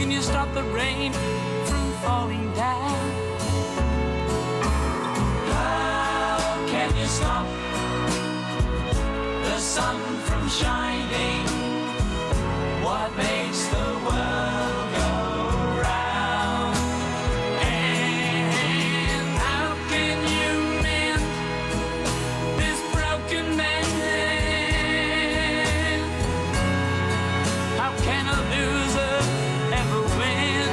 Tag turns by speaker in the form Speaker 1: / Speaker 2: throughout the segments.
Speaker 1: can you stop the rain from falling down? How can you stop the sun from shining? What makes the world go round? And how can you mend this broken man? How can a loser ever win?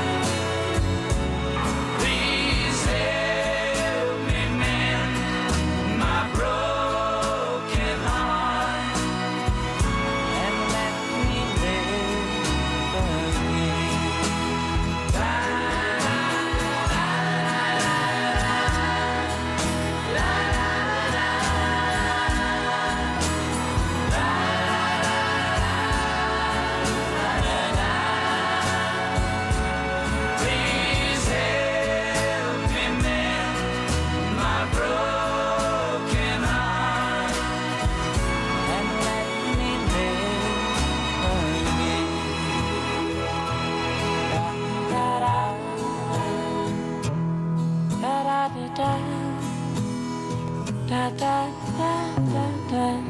Speaker 1: Please help me mend my broken heart and let me live again. Please help me mend my broken heart and let me live again. Da da da da da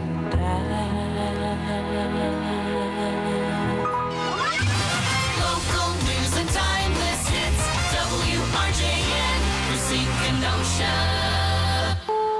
Speaker 2: Local news and timeless hits. WRJN, Racine, Kenosha.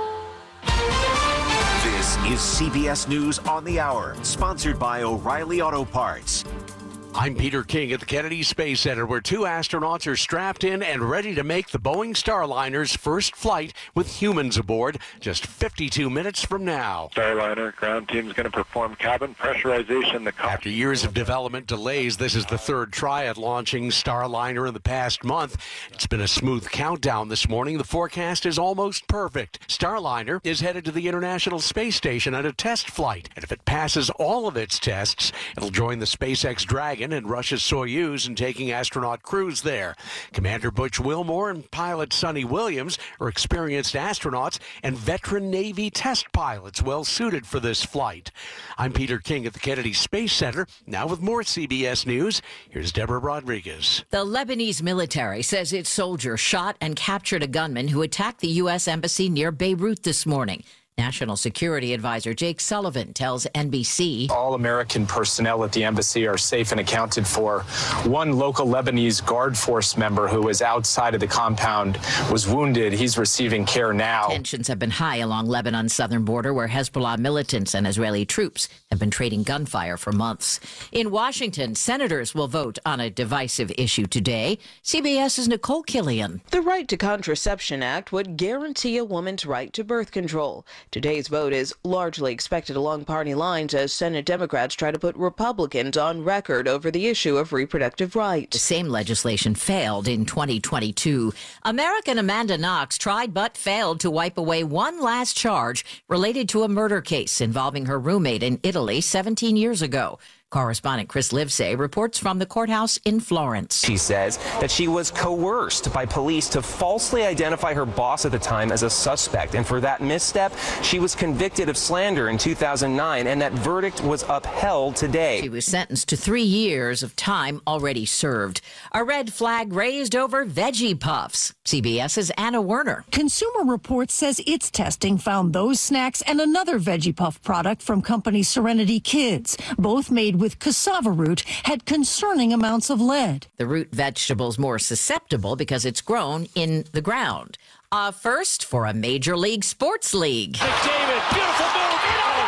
Speaker 3: This is CBS News on the Hour, sponsored by O'Reilly Auto Parts.
Speaker 4: I'm Peter King at the Kennedy Space Center, where two astronauts are strapped in and ready to make the Boeing Starliner's first flight with humans aboard just 52 minutes from now.
Speaker 5: Starliner ground team is going to perform cabin pressurization.
Speaker 4: After years of development delays, this is the third try at launching Starliner in the past month. It's been a smooth countdown this morning. The forecast is almost perfect. Starliner is headed to the International Space Station on a test flight, and if it passes all of its tests, it'll join the SpaceX Dragon and Russia's Soyuz in taking astronaut crews there. Commander Butch Wilmore and pilot Sonny Williams are experienced astronauts and veteran Navy test pilots well suited for this flight. I'm Peter King at the Kennedy Space Center. Now with more CBS News, here's Deborah Rodriguez.
Speaker 6: The Lebanese military says its soldiers shot and captured a gunman who attacked the U.S. Embassy near Beirut this morning. National Security Advisor Jake Sullivan tells NBC
Speaker 7: all American personnel at the embassy are safe and accounted for. One local Lebanese Guard Force member who was outside of the compound was wounded. He's receiving care now.
Speaker 6: Tensions have been high along Lebanon's southern border, where Hezbollah militants and Israeli troops have been trading gunfire for months. In Washington, senators will vote on a divisive issue today. CBS's Nicole Killian.
Speaker 8: The Right to Contraception Act would guarantee a woman's right to birth control. Today's vote is largely expected along party lines as Senate Democrats try to put Republicans on record over the issue of reproductive rights.
Speaker 6: The same legislation failed in 2022. American Amanda Knox tried but failed to wipe away one last charge related to a murder case involving her roommate in Italy 17 years ago. Correspondent Chris Livesay reports from the courthouse in Florence.
Speaker 9: She says that she was coerced by police to falsely identify her boss at the time as a suspect. And for that misstep, she was convicted of slander in 2009, and that verdict was upheld today.
Speaker 6: She was sentenced to 3 years of time already served. A red flag raised over Veggie Puffs. CBS's Anna Werner.
Speaker 10: Consumer Reports says its testing found those snacks and another Veggie Puff product from company Serenity Kids, both made with cassava root, had concerning amounts of lead.
Speaker 6: The root vegetable's more susceptible because it's grown in the ground. First for a Major League Sports league.
Speaker 11: McDavid, beautiful move.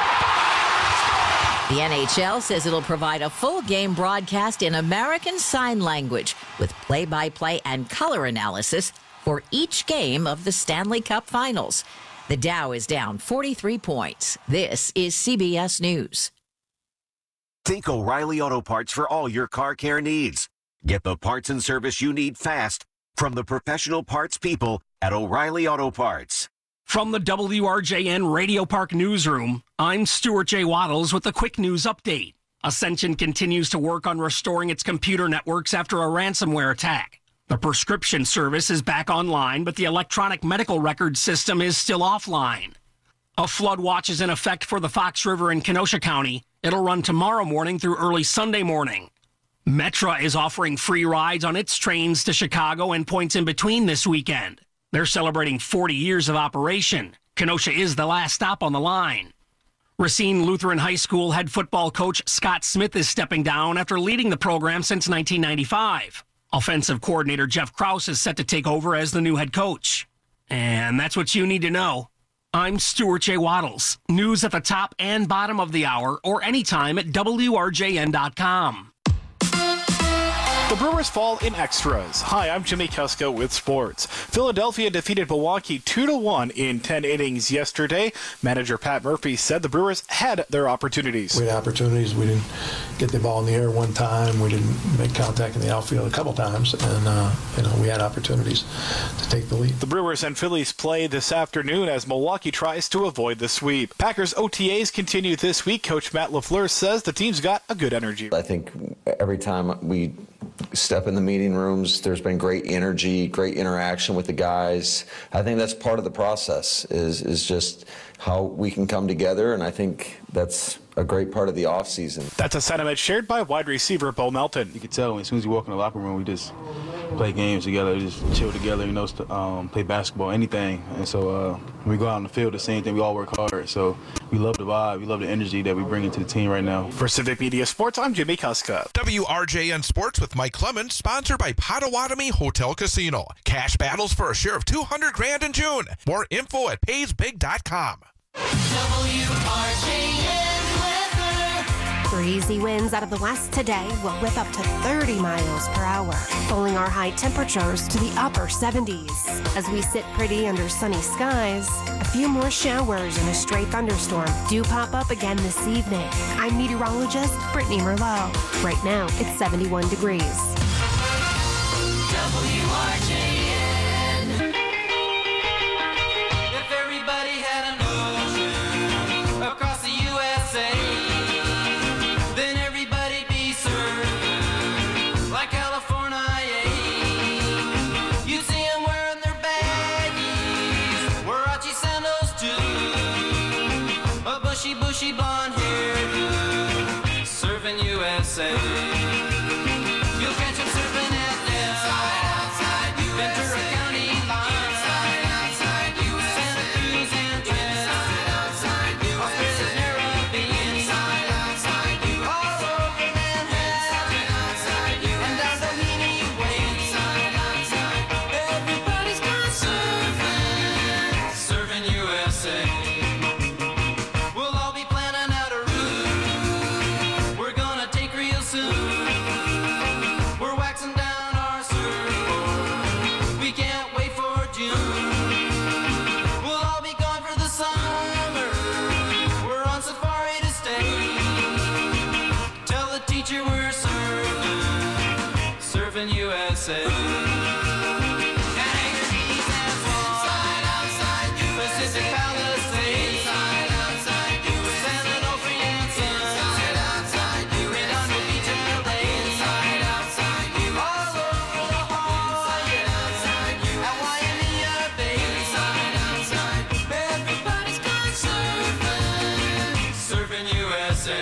Speaker 6: The NHL says it'll provide a full game broadcast in American Sign Language with play-by-play and color analysis for each game of the Stanley Cup Finals. The Dow is down 43 points. This is CBS News.
Speaker 3: Think O'Reilly Auto Parts for all your car care needs. Get the parts and service you need fast from the professional parts people at O'Reilly Auto Parts.
Speaker 12: From the WRJN Radio Park Newsroom, I'm Stuart J. Waddles with a quick news update. Ascension continues to work on restoring its computer networks after a ransomware attack. The prescription service is back online, but the electronic medical record system is still offline. A flood watch is in effect for the Fox River in Kenosha County. It'll run tomorrow morning through early Sunday morning. Metra is offering free rides on its trains to Chicago and points in between this weekend. They're celebrating 40 years of operation. Kenosha is the last stop on the line. Racine Lutheran High School head football coach Scott Smith is stepping down after leading the program since 1995. Offensive coordinator Jeff Krause is set to take over as the new head coach. And that's what you need to know. I'm Stuart J. Waddles. News at the top and bottom of the hour or anytime at WRJN.com.
Speaker 13: The Brewers fall in extras. Hi, I'm Jimmy Kuska with sports. Philadelphia defeated Milwaukee 2-1 in 10 innings yesterday. Manager Pat Murphy said the Brewers had their opportunities.
Speaker 14: We had opportunities. We didn't get the ball in the air one time. We didn't make contact in the outfield a couple times, and we had opportunities to take the lead.
Speaker 13: The Brewers and Phillies play this afternoon as Milwaukee tries to avoid the sweep. Packers OTAs continue this week. Coach Matt LaFleur says the team's got a good energy.
Speaker 15: I think every time we step in the meeting rooms, there's been great energy, great interaction with the guys. I think that's part of the process is just how we can come together, and I think that's a great part of the offseason.
Speaker 13: That's a sentiment shared by wide receiver Bo Melton.
Speaker 16: You can tell as soon as you walk in the locker room, we just play games together, just chill together, play basketball, anything. And so when we go out on the field, the same thing, we all work hard. So we love the vibe, we love the energy that we bring into the team right now.
Speaker 13: For Civic Media Sports, I'm Jimmy Kuska.
Speaker 17: WRJN Sports with Mike Clemens, sponsored by Potawatomi Hotel Casino. Cash battles for a share of $200,000 in June. More info at paysbig.com.
Speaker 2: WRJN weather.
Speaker 18: Breezy winds out of the west today will whip up to 30 miles per hour, pulling our high temperatures to the upper 70s. As we sit pretty under sunny skies, a few more showers and a stray thunderstorm do pop up again this evening. I'm meteorologist Brittany Merlot. Right now, it's 71 degrees.
Speaker 2: WRJN. If everybody had an ocean across the USA, then everybody'd be served like California. You see them wearing their baggies, Warachi sandals too, a bushy blonde hairdo, serving USA. You'll catch them surfing at Ventura County line, Santa Cruz and Trent, Australia's Caribbean, all over Manhattan, and down Doheny Way. Everybody's gone surfing USA. We'll all be planning out a route we're gonna take real soon. We're waxing down our surfboard. We can't wait for June. We'll all be gone for the summer. We're on safari to stay. Tell the teacher we're surfing USA. Hangar Beach and Swan, Pacific Palisades, San Onofre and Sun, Redondo Beach and LA, all over La Jolla and Waimea Bay. Everybody's gone surfing USA.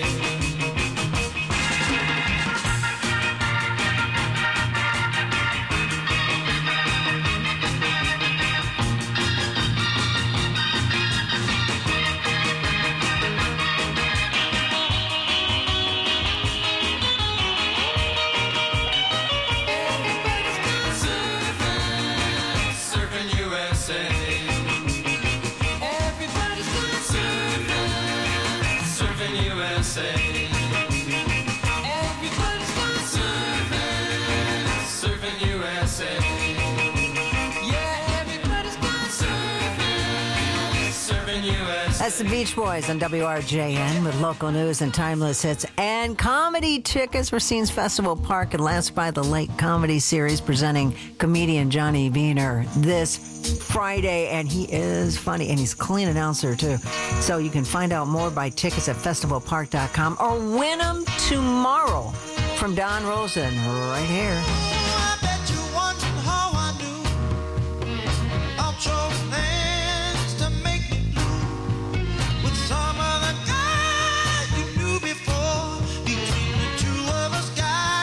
Speaker 2: Surfing USA. Everybody's gone surfing USA. Everybody's gone surfing USA. Yeah, everybody's gone surfing USA.
Speaker 19: That's the Beach Boys on WRJN with local news and timeless hits and comedy tickets for Scenes Festival Park and Last by the Lake comedy series presenting comedian Johnny Wiener this Friday, and he is funny and he's a clean announcer too. So you can find out more, buy tickets at festivalpark.com or win them tomorrow from Don Rosen right here.
Speaker 20: Some other guy you knew before, between the two of us guys.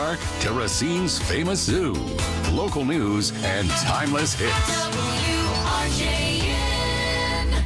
Speaker 20: Park to Racine's famous zoo. Local news and timeless hits.
Speaker 1: WRJN.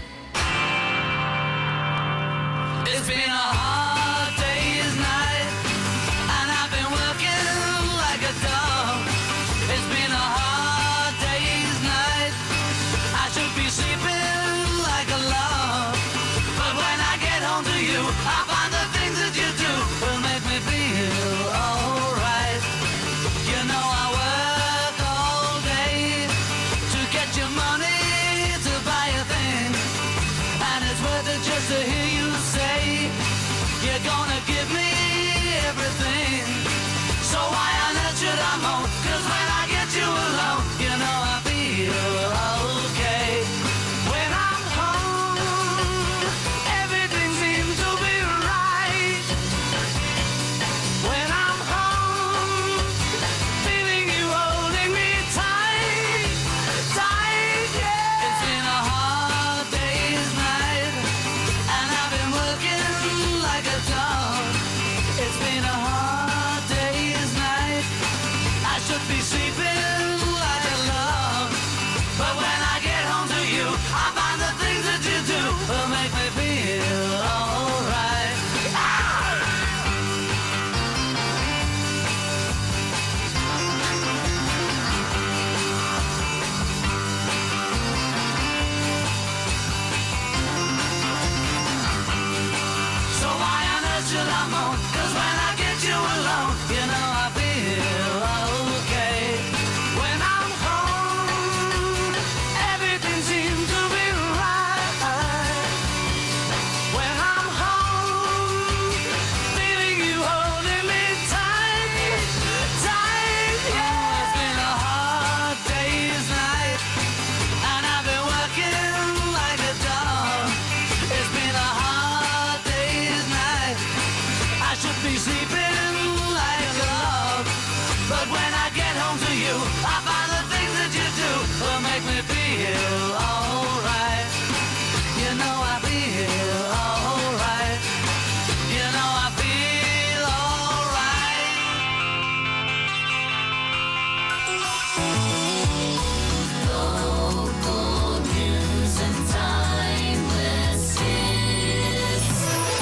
Speaker 1: It's been a hard day's night, and I've been working like a dog. It's been a hard day's night. I should be sleeping like a log, but when I get home to you, I find the things that you do will make me feel alright. You know I work all day to get your money to buy a thing, and it's worth it just to hear you say you're gonna give me everything. So why on earth should I moan? 'Cause when I get you alone, you know I feel okay. When I'm home, everything seems to be right. When I'm home, feeling you holding me tight, tight, yeah. It's been a hard day's night, and I've been working like a dog. It's been a hard day's night. I should be sleeping like a log, but when I get home to you, I find the things that you do will make me feel alright. So why on earth should I moan? 'Cause when I get you alone, you know I feel okay. When I'm home, everything seems to be right. When I'm home, feeling you holding me tight, tight, yeah. It's been a hard day's night, and I've been working like a dog. It's been a hard day's night. I should be sleeping like a log, but when I get home to you, I find the things that you do will make me feel alright. You know I feel alright. You know I feel alright. Local news and timeless hits.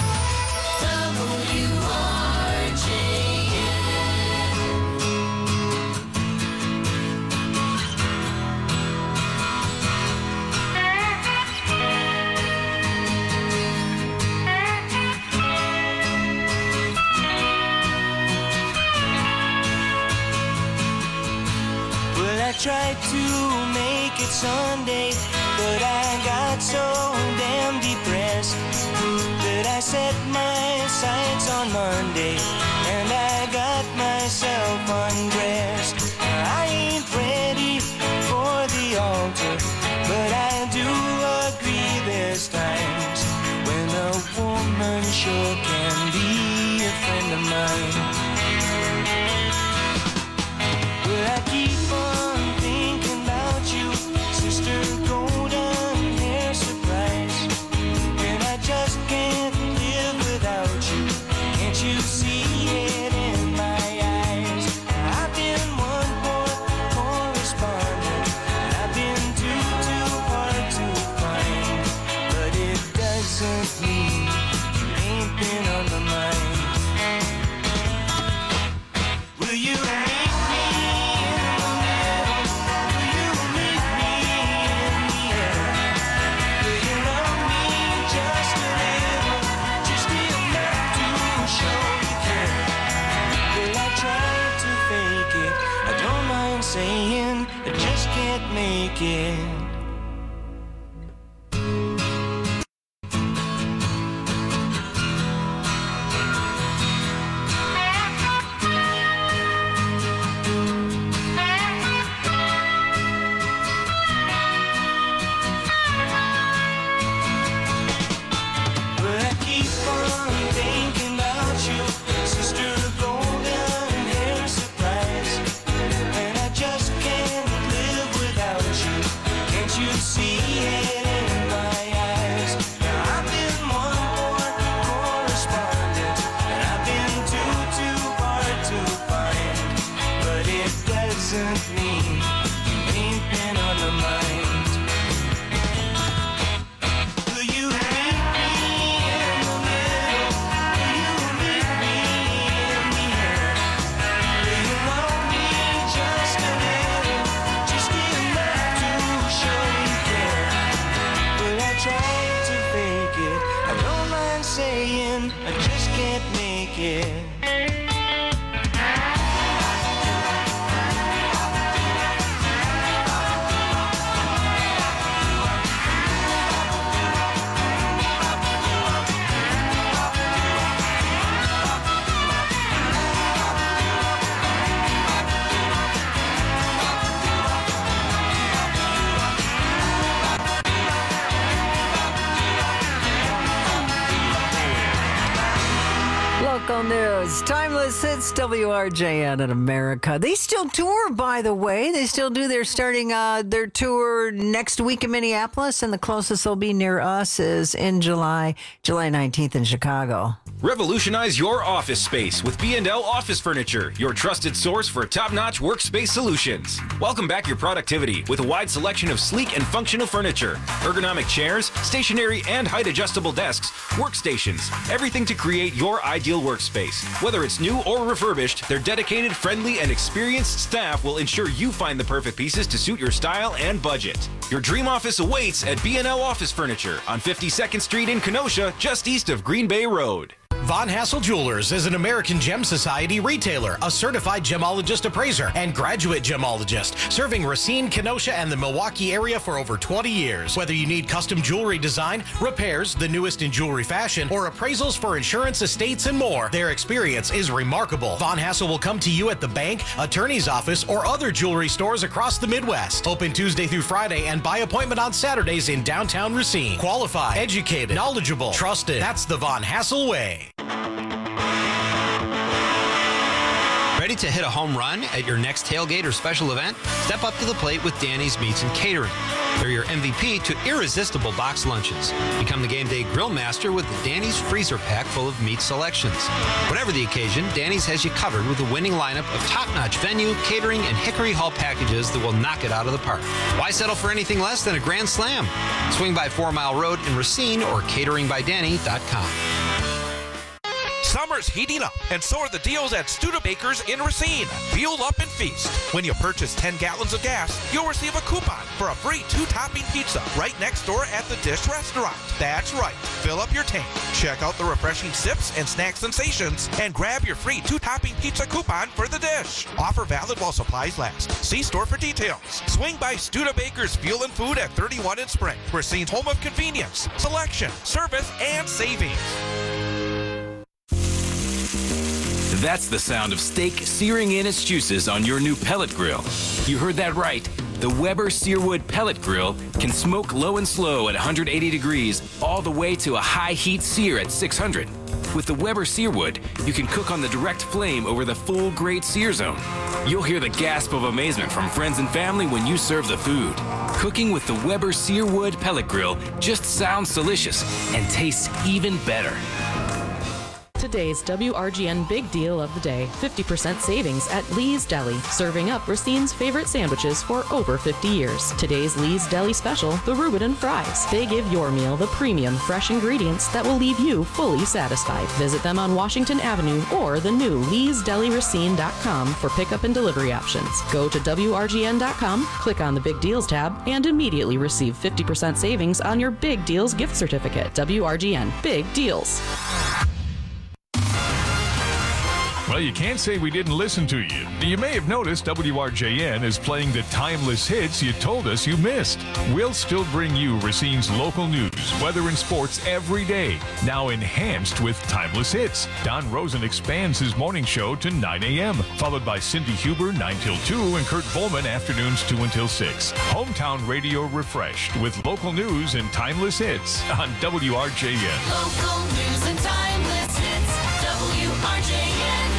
Speaker 21: Well, I tried to make it Sunday, but I got so damn depressed that I set my sights on Monday, and I got myself undressed. I ain't ready for the altar, but I do agree there's times when a woman sure can be a friend of mine. Well, I keep on thinking about you, sister golden hair surprise, and I just can't live without you. Can't you see it in my eyes? I've been one poor correspondent, I've been too hard to find, but it doesn't mean you ain't been on my mind. Will you meet me in the middle? Will you meet me in the air? Will you love me just a little, just enough to show you care? Well, I tried to fake it, I don't mind saying I just can't make it. Well, I keep on thinking about you, sister golden hair surprise, and I just can't live without you. Can't isn't me. You ain't been on my mind. Will you meet me in the middle? Will you meet me in the air? Will you love me just a little? Just give enough to show you care. But I tried to fake it. I don't mind saying I just can't make it.
Speaker 19: Local news, Timeless Hits, WRJN in America. They still tour, by the way. They still do. They're starting their tour next week in Minneapolis, and the closest they'll be near us is in July 19th in Chicago.
Speaker 5: Revolutionize your office space with B&L Office Furniture, your trusted source for top-notch workspace solutions. Welcome back your productivity with a wide selection of sleek and functional furniture, ergonomic chairs, stationary and height-adjustable desks, workstations, everything to create your ideal workspace. Whether it's new or refurbished, their dedicated, friendly, and experienced staff will ensure you find the perfect pieces to suit your style and budget. Your dream office awaits at B&L Office Furniture on 52nd Street in Kenosha, just east of Green Bay Road.
Speaker 22: Von Hassel Jewelers is an American Gem Society retailer, a certified gemologist appraiser, and graduate gemologist, serving Racine, Kenosha, and the Milwaukee area for over 20 years. Whether you need custom jewelry design, repairs, the newest in jewelry fashion, or appraisals for insurance, estates, and more, their experience is remarkable. Von Hassel will come to you at the bank, attorney's office, or other jewelry stores across the Midwest. Open Tuesday through Friday and by appointment on Saturdays in downtown Racine. Qualified, educated, knowledgeable, trusted. That's the Von Hassel way.
Speaker 23: Ready to hit a home run at your next tailgate or special event? Step up to the plate with Danny's Meats and Catering. They're your MVP to irresistible box lunches. Become the game day grill master with the Danny's freezer pack full of meat selections. Whatever the occasion, Danny's has you covered with a winning lineup of top-notch venue, catering, and Hickory Hall packages that will knock it out of the park. Why settle for anything less than a grand slam? Swing by 4 Mile Road in Racine or cateringbydanny.com.
Speaker 17: Summer's heating up, and so are the deals at Studebakers in Racine. Fuel up and feast. When you purchase 10 gallons of gas, you'll receive a coupon for a free 2-topping pizza right next door at the Dish Restaurant. That's right. Fill up your tank. Check out the refreshing sips and snack sensations, and grab your free 2-topping pizza coupon for the Dish. Offer valid while supplies last. See store for details. Swing by Studebakers Fuel and Food at 31 in Spring. Racine's home of convenience, selection, service, and savings.
Speaker 24: That's the sound of steak searing in its juices on your new pellet grill. You heard that right. The Weber Searwood Pellet Grill can smoke low and slow at 180 degrees all the way to a high heat sear at 600. With the Weber Searwood, you can cook on the direct flame over the full grade sear zone. You'll hear the gasp of amazement from friends and family when you serve the food. Cooking with the Weber Searwood Pellet Grill just sounds delicious and tastes even better.
Speaker 25: Today's WRGN Big Deal of the Day. 50% savings at Lee's Deli, serving up Racine's favorite sandwiches for over 50 years. Today's Lee's Deli special, the Reuben Fries. They give your meal the premium, fresh ingredients that will leave you fully satisfied. Visit them on Washington Avenue or the new Lee'sDeliRacine.com for pickup and delivery options. Go to WRGN.com, click on the Big Deals tab, and immediately receive 50% savings on your Big Deals gift certificate. WRGN, Big Deals.
Speaker 26: Well, you can't say we didn't listen to you. You may have noticed WRJN is playing the timeless hits you told us you missed. We'll still bring you Racine's local news, weather, and sports every day, now enhanced with timeless hits. Don Rosen expands his morning show to 9 a.m., followed by Cindy Huber 9 till 2 and Kurt Volman afternoons 2 until 6. Hometown radio refreshed with local news and timeless hits on WRJN.
Speaker 1: Local news and timeless hits, WRJN.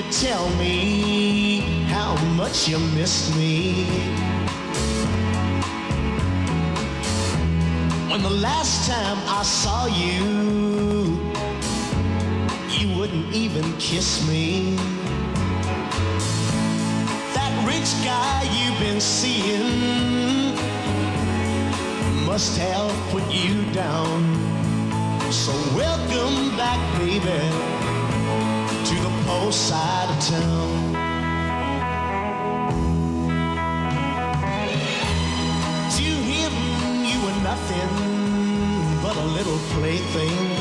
Speaker 4: tell me how much you miss me. When the last time I saw you, you wouldn't even kiss me. That rich guy you've been seeing must have put you down. So welcome back, baby, to the poor side of town. To him, you were nothing but a little plaything.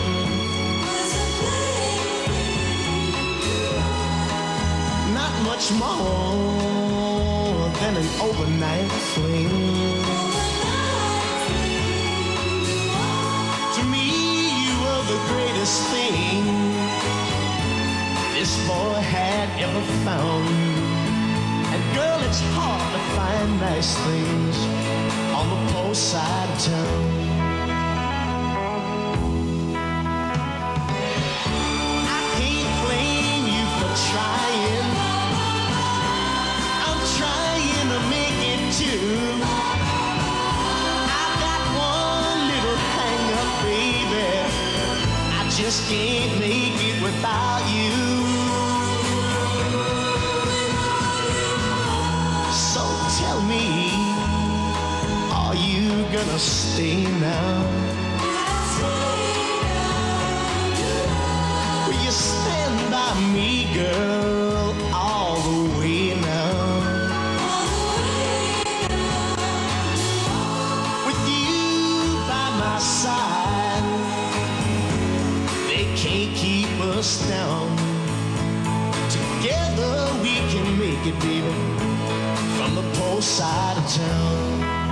Speaker 4: Not much more than an overnight fling. To me, you were the greatest thing this boy had ever found. And girl, it's hard to find nice things on the poor side of town. I can't blame you for trying. I'm trying to make it too. I've got one little hang up, baby. I just can't make it without you. So tell me, are you gonna stay now? Will you stand by me, girl, all the way now? With you by my side, they can't keep us down. Together we can make it, baby, from the poor side of town.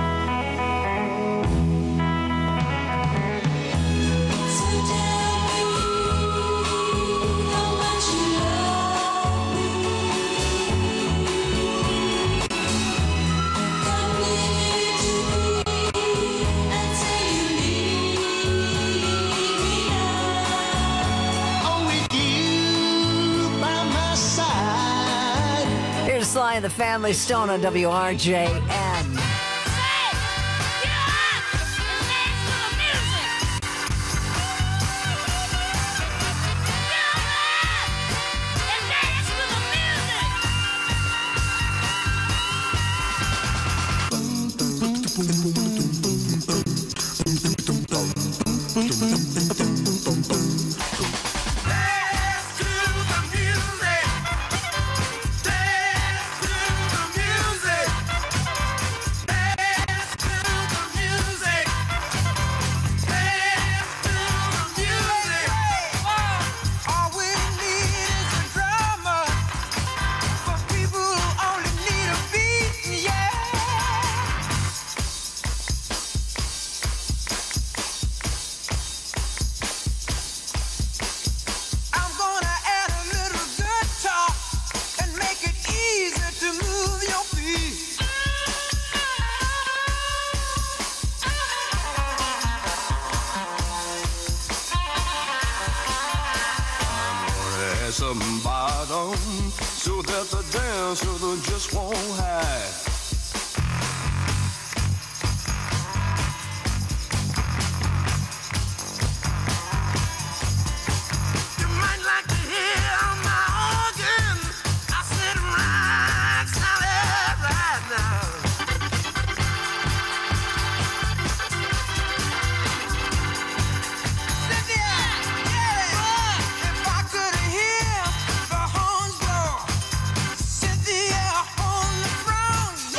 Speaker 19: Sly and the Family Stone on WRJN.
Speaker 7: Some bottom so that the dancer just won't hide. You might like to hear my organ. I said right, solid right now. Cynthia on the throne.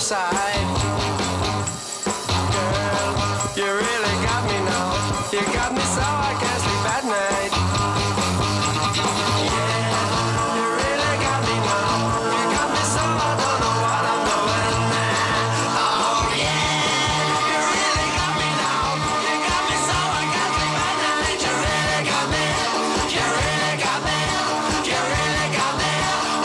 Speaker 21: side. Girl, you really got me now. You got me so I can't sleep at night. Yeah, you really got me now. You got me so I don't know what I'm doing. Oh yeah, you really got me now. You got me so I can't sleep at night. You really got me. You really got me. You really got me.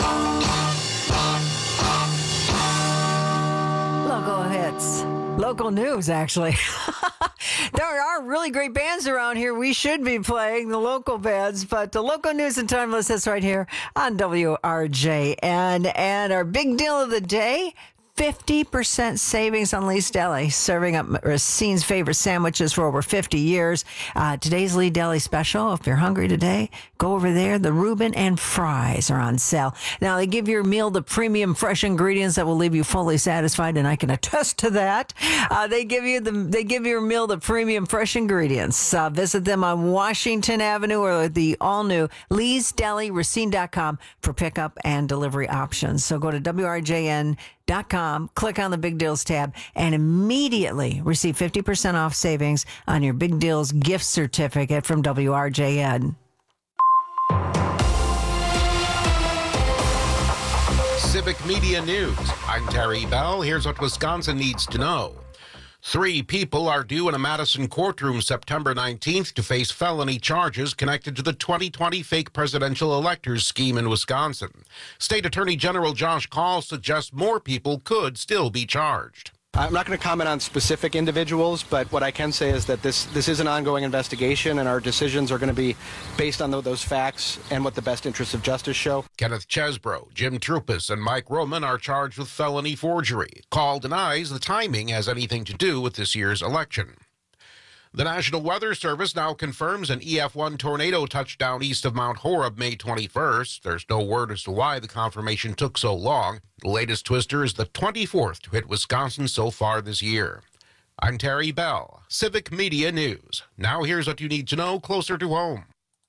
Speaker 19: Local hits. Local news, actually. There are really great bands around here. We should be playing the local bands, but the local news and timeless hits right here on WRJN. And our big deal of the day, 50% savings on Lee's Deli, serving up Racine's favorite sandwiches for over 50 years. Today's Lee Deli special, if you're hungry today, go over there. The Reuben and fries are on sale. Now, they give your meal the premium fresh ingredients that will leave you fully satisfied, and I can attest to that. They give your meal the premium fresh ingredients. Visit them on Washington Avenue or the all-new Lee'sDeli, for pickup and delivery options. So go to WRJN.com, click on the Big Deals tab, and immediately receive 50% off savings on your Big Deals gift certificate from WRJN.
Speaker 3: Civic Media News. I'm Terry Bell. Here's what Wisconsin needs to know. 3 people are due in a Madison courtroom September 19th to face felony charges connected to the 2020 fake presidential electors scheme in Wisconsin. State Attorney General Josh Kaul suggests more people could still be charged.
Speaker 6: I'm not going to comment on specific individuals, but what I can say is that this is an ongoing investigation, and our decisions are going to be based on those facts and what the best interests of justice show.
Speaker 3: Kenneth Chesbro, Jim Trupis, and Mike Roman are charged with felony forgery. Kaul denies the timing has anything to do with this year's election. The National Weather Service now confirms an EF1 tornado touched down east of Mount Horeb May 21st. There's no word as to why the confirmation took so long. The latest twister is the 24th to hit Wisconsin so far this year. I'm Terry Bell, Civic Media News. Now here's what you need to know closer to home.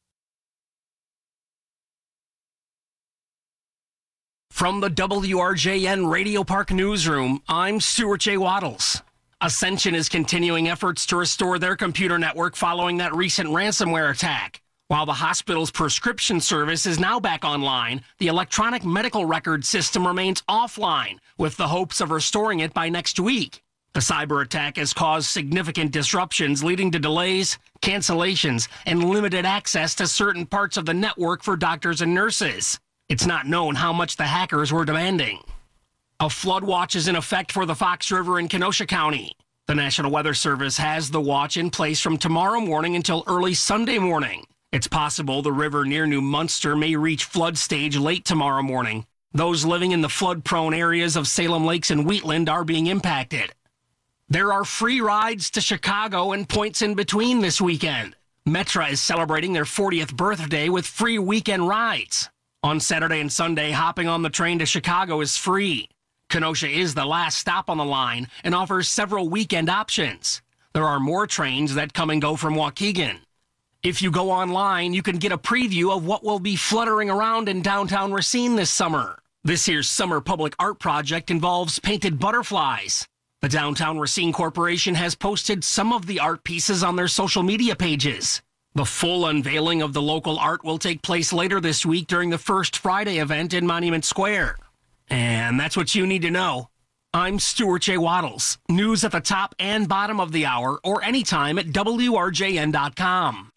Speaker 12: From the WRJN Radio Park Newsroom, I'm Stuart J. Waddles. Ascension is continuing efforts to restore their computer network following that recent ransomware attack. While the hospital's prescription service is now back online, the electronic medical record system remains offline, with the hopes of restoring it by next week. The cyber attack has caused significant disruptions, leading to delays, cancellations, and limited access to certain parts of the network for doctors and nurses. It's not known how much the hackers were demanding. A flood watch is in effect for the Fox River in Kenosha County. The National Weather Service has the watch in place from tomorrow morning until early Sunday morning. It's possible the river near New Munster may reach flood stage late tomorrow morning. Those living in the flood-prone areas of Salem Lakes and Wheatland are being impacted. There are free rides to Chicago and points in between this weekend. Metra is celebrating their 40th birthday with free weekend rides. On Saturday and Sunday, hopping on the train to Chicago is free. Kenosha is the last stop on the line and offers several weekend options. There are more trains that come and go from Waukegan. If you go online, you can get a preview of what will be fluttering around in downtown Racine this summer. This year's summer public art project involves painted butterflies. The Downtown Racine Corporation has posted some of the art pieces on their social media pages. The full unveiling of the local art will take place later this week during the First Friday event in Monument Square. And that's what you need to know. I'm Stuart J. Waddles. News at the top and bottom of the hour or anytime at WRJN.com.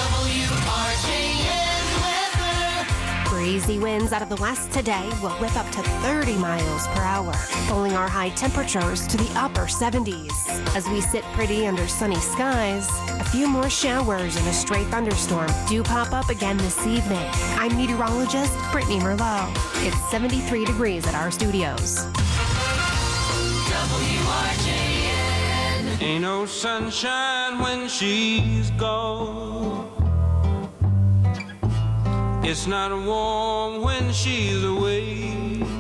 Speaker 18: Breezy winds out of the west today will whip up to 30 miles per hour, pulling our high temperatures to the upper 70s. As we sit pretty under sunny skies, a few more showers and a stray thunderstorm do pop up again this evening. I'm meteorologist Brittany Merlot. It's 73 degrees at our studios.
Speaker 21: WRJN. Ain't no sunshine when she's gone. It's not warm when she's away.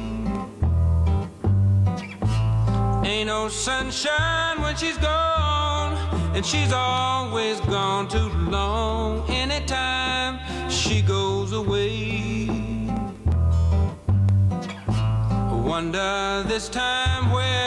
Speaker 21: Ain't no sunshine when she's gone, and she's always gone too long. Anytime she goes away, I wonder this time where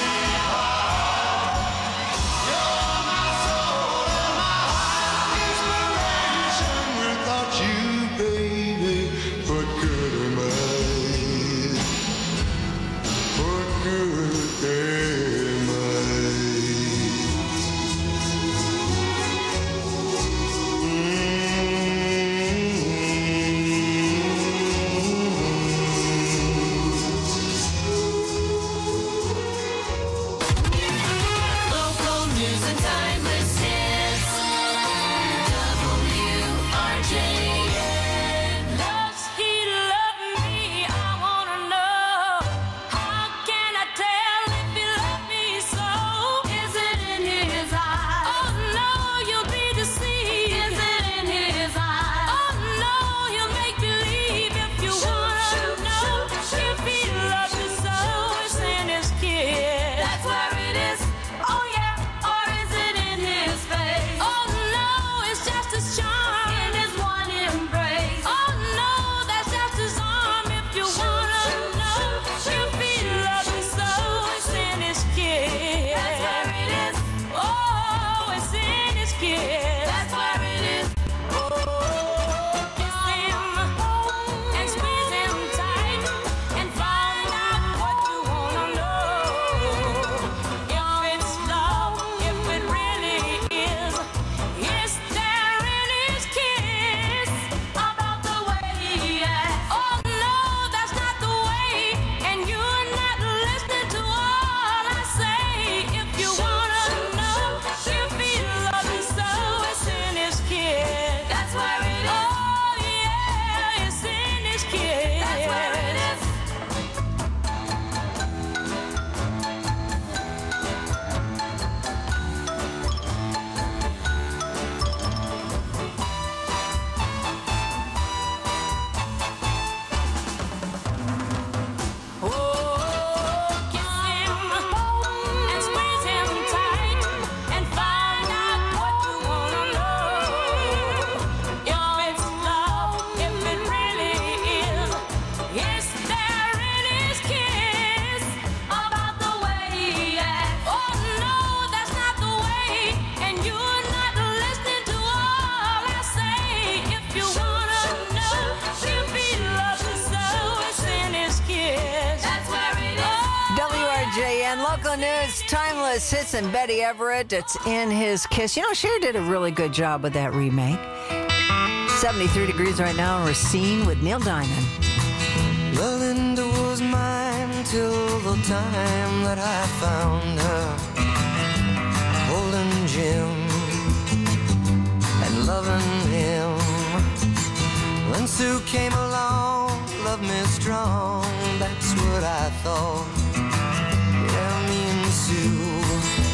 Speaker 19: Timeless Hits and Betty Everett. It's In His Kiss. You know, Cher did a really good job with that remake. 73 degrees right now in Racine with Neil Diamond.
Speaker 21: Well, Linda was mine till the time that I found her holding Jim and loving him. When Sue came along, loved me strong, that's what I thought. Yeah, me and Sue,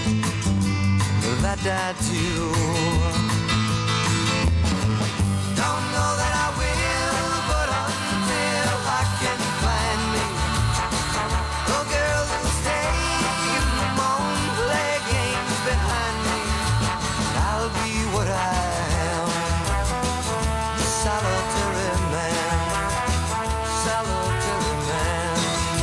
Speaker 21: that died too. Don't know that I will, but until I can find me a girl who'll stay home, play games behind me, I'll be what I am, solitary man, solitary man.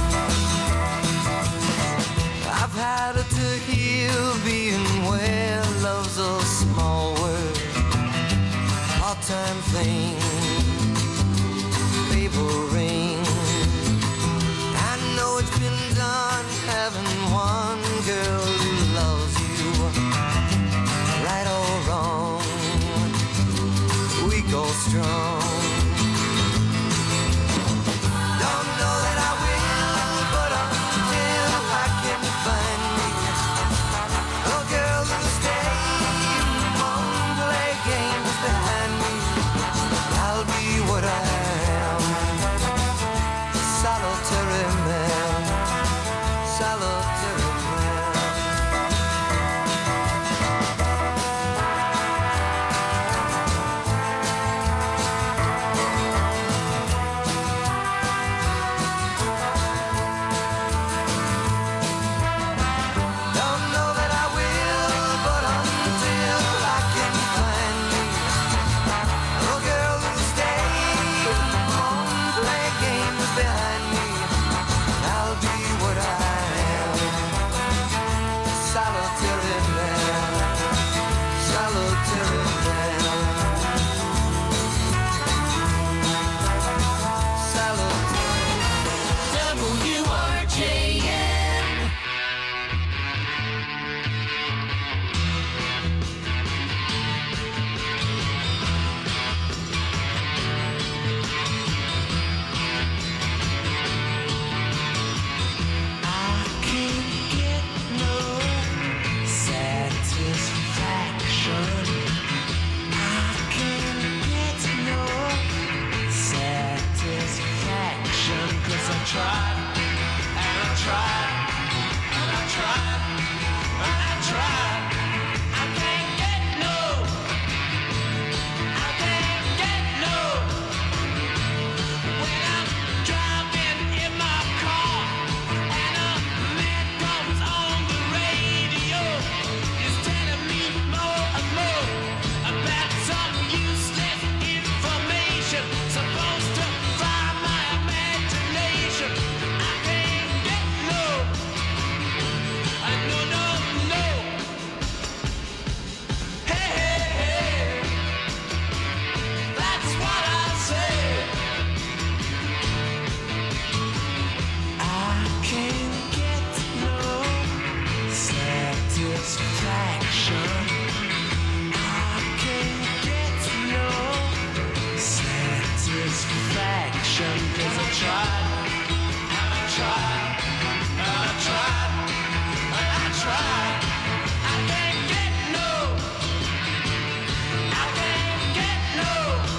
Speaker 21: I've had it to heal being where love's a small word, part-time thing, favoring. I know it's been done having one girl who loves you, right or wrong, weak or strong. Don't know that I will, but until I can find me a girl who'll stay home, play games behind me, I'll be what I am, solitary man, solitary man. Don't know that I will, but until I can find me a girl who'll stay home, play games behind me, I'll be what I am, solitary man, solitary man, solitary. WRJN. I can't get no satisfaction. I can't get no satisfaction, 'cause I tried and I tried and I tried and I tried. I can't get no. I can't get no. When I'm driving in my car and a man comes on the radio, he's telling me more and more about some useless information supposed to fry my imagination. I can't get no. No, no, no. Hey, hey, hey. That's what I say. I can't get no satisfaction. I can't get no satisfaction, 'cause I tried and I tried and I tried and I tried. I can't get no. I can't get no.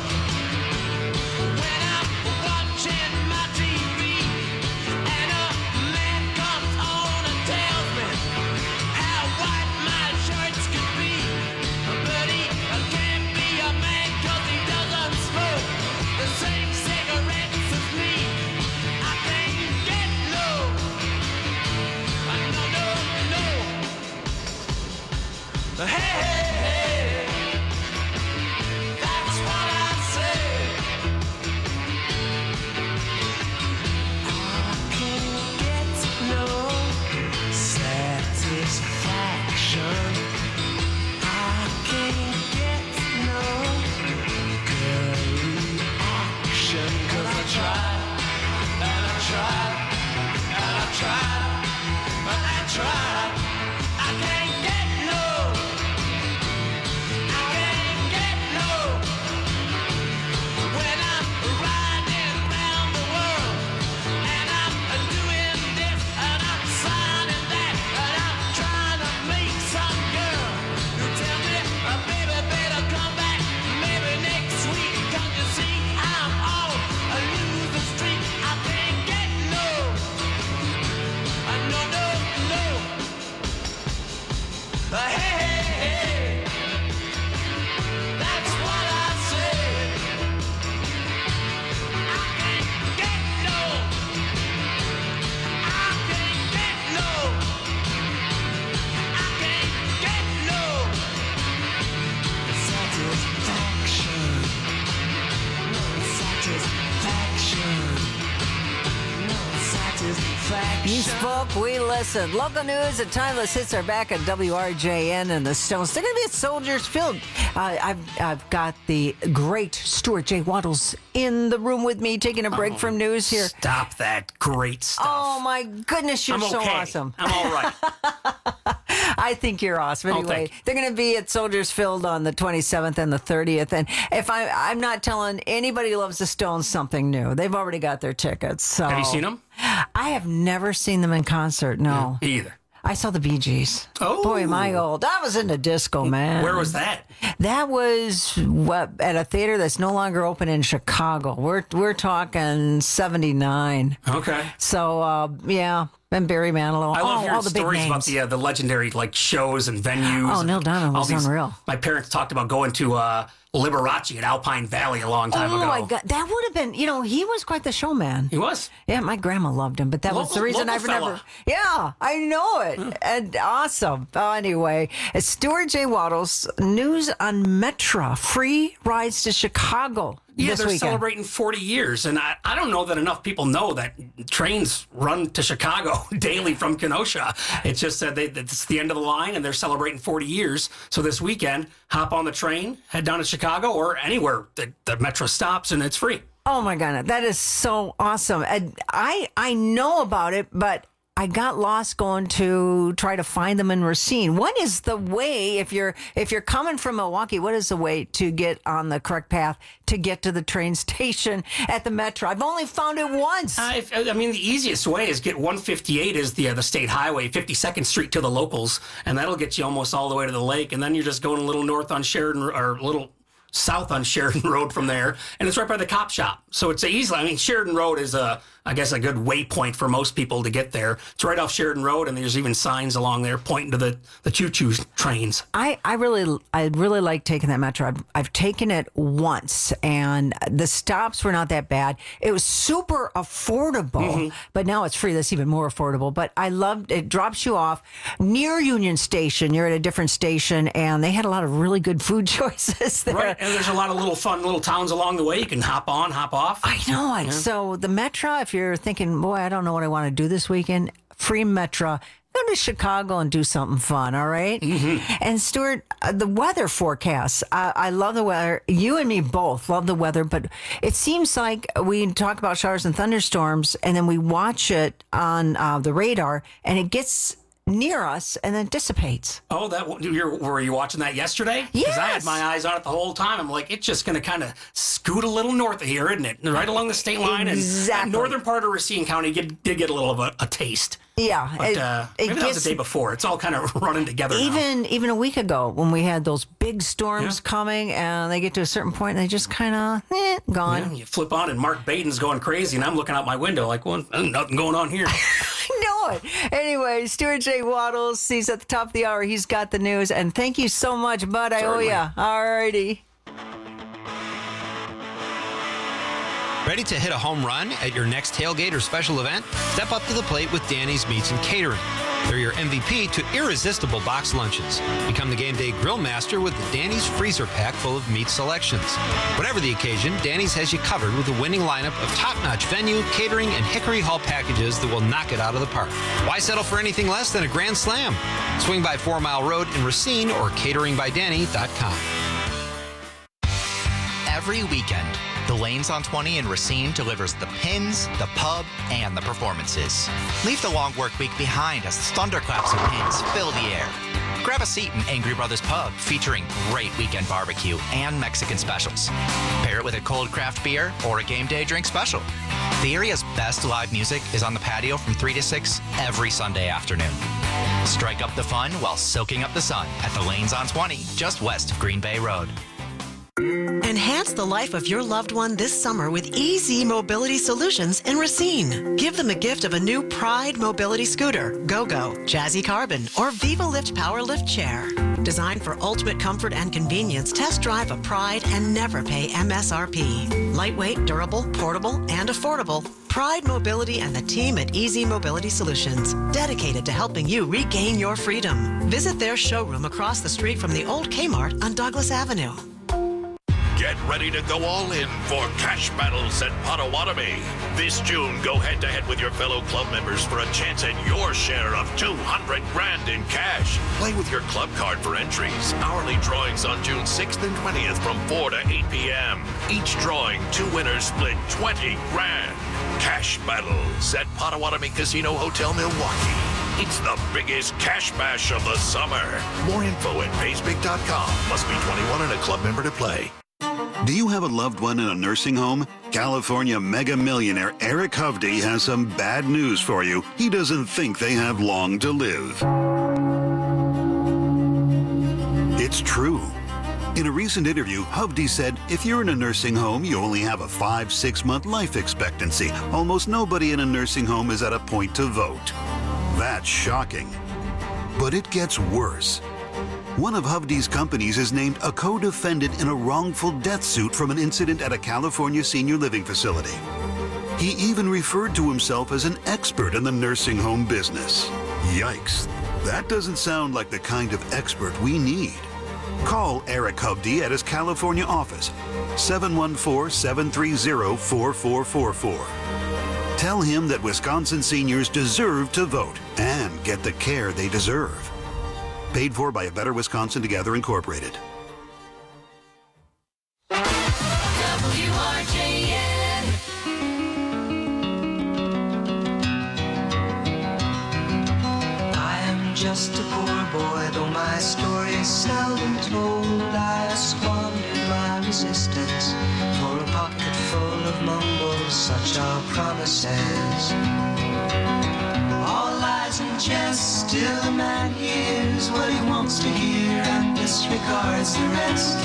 Speaker 21: When I'm watching my TV and a man comes on and tells me how white my shirts could be, but he can't be a man 'cause he doesn't smoke the same cigarettes as me. I can't get no. No, no, no. Hey, hey, hey. That's what I say. I can't get no satisfaction. I can't get no good reaction, 'cause I tried and I tried and I tried and I tried.
Speaker 19: folk, we listen. Local news and timeless hits are back at WRJN and the Stones. They're going to be at Soldiers Field. I've got the great Stuart J. Waddles in the room with me, taking a break from news here.
Speaker 12: Stop that great stuff.
Speaker 19: Oh, my goodness, you're so awesome.
Speaker 12: I'm all right.
Speaker 19: I think you're awesome. Anyway, they're going to be at Soldiers Field on the 27th and the 30th. And if I'm not telling anybody who loves the Stones something new, they've already got their tickets. So.
Speaker 12: Have you seen them?
Speaker 19: I have never seen them in concert, no.
Speaker 12: Me either.
Speaker 19: I saw the Bee Gees.
Speaker 12: Oh.
Speaker 19: Boy, am I old. I was into disco, man.
Speaker 12: Where was that?
Speaker 19: That was at a theater that's no longer open in Chicago. We're talking 79.
Speaker 12: Okay.
Speaker 19: So, yeah. And Barry Manilow.
Speaker 12: I love hearing
Speaker 19: all the big
Speaker 12: stories
Speaker 19: names.
Speaker 12: about the legendary shows and venues.
Speaker 19: Oh, Neil Diamond was unreal.
Speaker 12: My parents talked about going to Liberace at Alpine Valley a long time ago.
Speaker 19: Oh, my God. That would have been, he was quite the showman.
Speaker 12: He was.
Speaker 19: Yeah, my grandma loved him, but that was the reason I've never. Yeah, I know it. And awesome. Anyway, it's Stuart J. Waddles, news on Metra, free rides to Chicago.
Speaker 12: Yeah,
Speaker 19: this
Speaker 12: they're
Speaker 19: weekend.
Speaker 12: celebrating 40 years, and I don't know that enough people know that trains run to Chicago daily from Kenosha. It's just that it's the end of the line, and they're celebrating 40 years. So this weekend, hop on the train, head down to Chicago, or anywhere that the Metro stops, and it's free.
Speaker 19: Oh, my God. That is so awesome. And I know about it, but I got lost going to try to find them in Racine. What is the way, if you're coming from Milwaukee, what is the way to get on the correct path to get to the train station at the Metro? I've only found it once.
Speaker 12: I mean, the easiest way is get 158 is the state highway, 52nd Street to the locals, and that'll get you almost all the way to the lake. And then you're just going a little north on Sheridan, or a little south on Sheridan Road from there, and it's right by the cop shop. So it's easily, I mean, Sheridan Road is I guess a good waypoint for most people to get there. It's right off Sheridan Road, and there's even signs along there pointing to the choo-choo trains.
Speaker 19: I really like taking that Metro. I've taken it once, and the stops were not that bad. It was super affordable, but now it's free. That's even more affordable. But I loved it. Drops you off near Union Station. You're at a different station, and they had a lot of really good food choices there.
Speaker 12: Right, and there's a lot of little fun little towns along the way. You can hop on, hop off.
Speaker 19: I know it.
Speaker 12: Yeah.
Speaker 19: So the Metro, if you're thinking, boy, I don't know what I want to do this weekend, free Metro. Go to Chicago and do something fun, all right? And Stuart, the weather forecast. I love the weather. You and me both love the weather, but it seems like we talk about showers and thunderstorms, and then we watch it on the radar, and it gets near us and then dissipates.
Speaker 12: Oh, were you watching that yesterday?
Speaker 19: Yes.
Speaker 12: Because I had my eyes on it the whole time. I'm like, it's just going to kind of scoot a little north of here, isn't it? Right along the state line.
Speaker 19: Exactly.
Speaker 12: And northern part of Racine County did get a little of a taste.
Speaker 19: Yeah.
Speaker 12: But maybe that was the day before. It's all kind of running together now.
Speaker 19: Even a week ago when we had those big storms coming, and they get to a certain point and they just kind of gone.
Speaker 12: Yeah, you flip on and Mark Baden's going crazy, and I'm looking out my window like, well, there's nothing going on here.
Speaker 19: I know it. Anyway, Stuart J. Waddles, he's at the top of the hour. He's got the news. And thank you so much, bud. I owe ya. All righty.
Speaker 23: Ready to hit a home run at your next tailgate or special event? Step up to the plate with Danny's Meats and Catering. They're your MVP to irresistible box lunches. Become the game day grill master with the Danny's freezer pack full of meat selections. Whatever the occasion, Danny's has you covered with a winning lineup of top-notch venue, catering, and Hickory Hall packages that will knock it out of the park. Why settle for anything less than a grand slam? Swing by 4 Mile Road in Racine or cateringbydanny.com.
Speaker 9: Every weekend, the Lanes on 20 in Racine delivers the pins, the pub, and the performances. Leave the long work week behind as thunderclaps and pins fill the air. Grab a seat in Angry Brothers Pub, featuring great weekend barbecue and Mexican specials. Pair it with a cold craft beer or a game day drink special. The area's best live music is on the patio from 3 to 6 every Sunday afternoon. Strike up the fun while soaking up the sun at the Lanes on 20, just west of Green Bay Road.
Speaker 10: Enhance the life of your loved one this summer with EZ Mobility Solutions in Racine. Give them a gift of a new Pride Mobility Scooter, GoGo, Jazzy Carbon, or Viva Lift Power Lift Chair. Designed for ultimate comfort and convenience, test drive a Pride and never pay MSRP. Lightweight, durable, portable, and affordable. Pride Mobility and the team at EZ Mobility Solutions, dedicated to helping you regain your freedom. Visit their showroom across the street from the old Kmart on Douglas Avenue.
Speaker 2: Get ready to go all in for cash battles at Potawatomi. This June, go head-to-head with your fellow club members for a chance at your share of $200 grand in cash. Play with your club card for entries. Hourly drawings on June 6th and 20th from 4 to 8 p.m. Each drawing, 2 winners split 20 grand. Cash battles at Potawatomi Casino Hotel, Milwaukee. It's the biggest cash bash of the summer. More info at paysbig.com. Must be 21 and a club member to play.
Speaker 11: Do you have a loved one in a nursing home? California mega millionaire Eric Hovde has some bad news for you. He doesn't think they have long to live. It's true. In a recent interview, Hovde said, if you're in a nursing home, you only have a 5-6 month life expectancy. Almost nobody in a nursing home is at a point to vote. That's shocking. But it gets worse. One of Hovde's companies is named a co-defendant in a wrongful death suit from an incident at a California senior living facility. He even referred to himself as an expert in the nursing home business. Yikes. That doesn't sound like the kind of expert we need. Call Eric Hovde at his California office, 714-730-4444. Tell him that Wisconsin seniors deserve to vote and get the care they deserve. Paid for by A Better Wisconsin Together Incorporated.
Speaker 1: WRJN.
Speaker 21: I am just a poor boy, though my story is seldom told. I squandered my resistance for a pocket full of mumbles, such are promises. All lies and jest, still a man hears what he wants to hear and disregards the rest.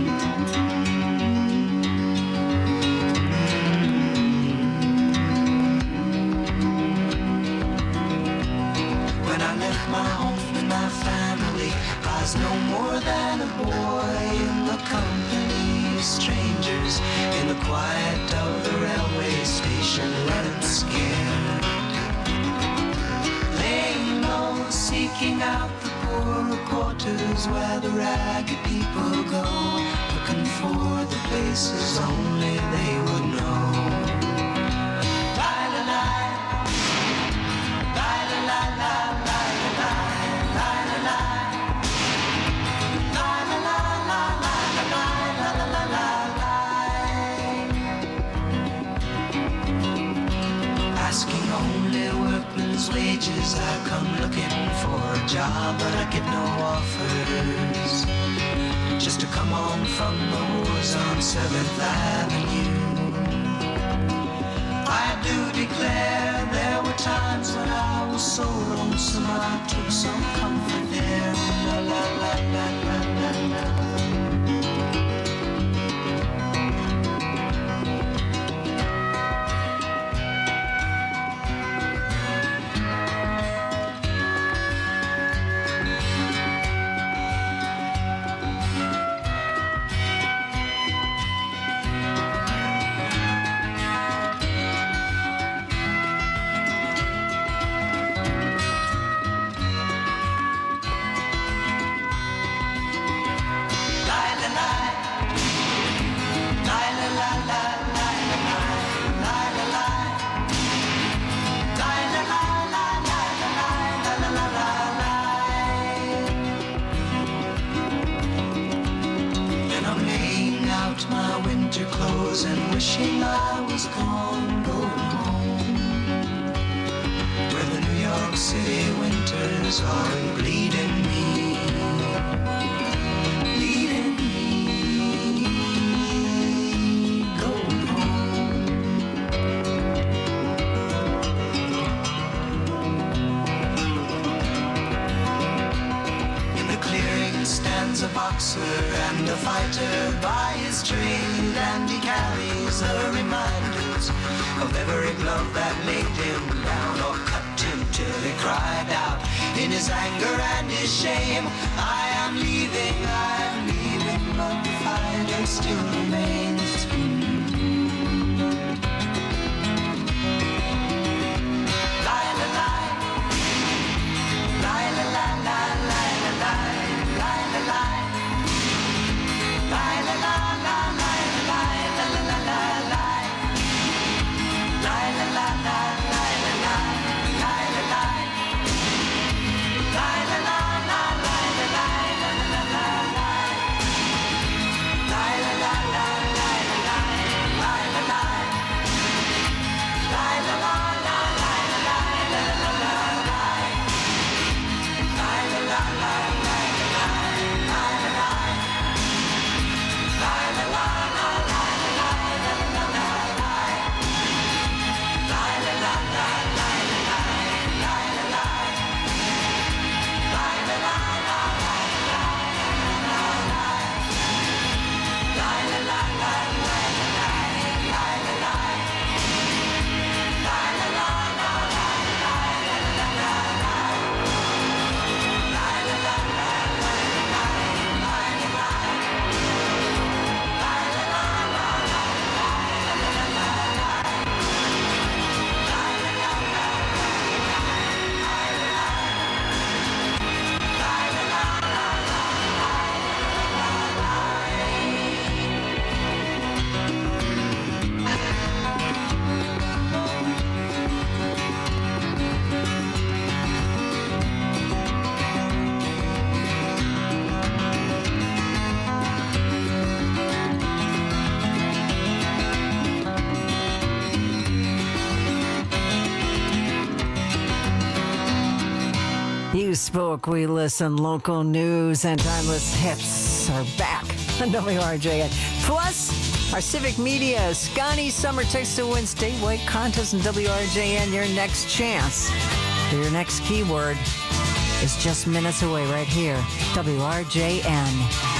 Speaker 21: When I left my home and my family, I was no more than a boy in the company of strangers, in the quiet of the railway station, running scared. Laying low, seeking out the poorer quarters where the ragged people go, looking for the places only they would know. Asking only workmen's wages, I come looking for a job, but I get no offers. Just to come on from the wars on 7th Avenue. I do declare there were times when I was so lonesome I took some comfort there. La la la la la la la. And wishing I was gone, going home, where the New York City winters are bleeding me, going home. In the clearing stands a boxer and a fighter by his trade, and he carries the reminders of every glove that laid him down or cut him till he cried out in his anger and his shame, I am leaving, but the fighter still remains. La la la la la la la la la la la la la la.
Speaker 19: Facebook, we listen. Local news and timeless hits are back on WRJN. Plus, our civic media, Scotty Summer Text to Win statewide contest in WRJN. Your next chance for your next keyword is just minutes away right here. WRJN.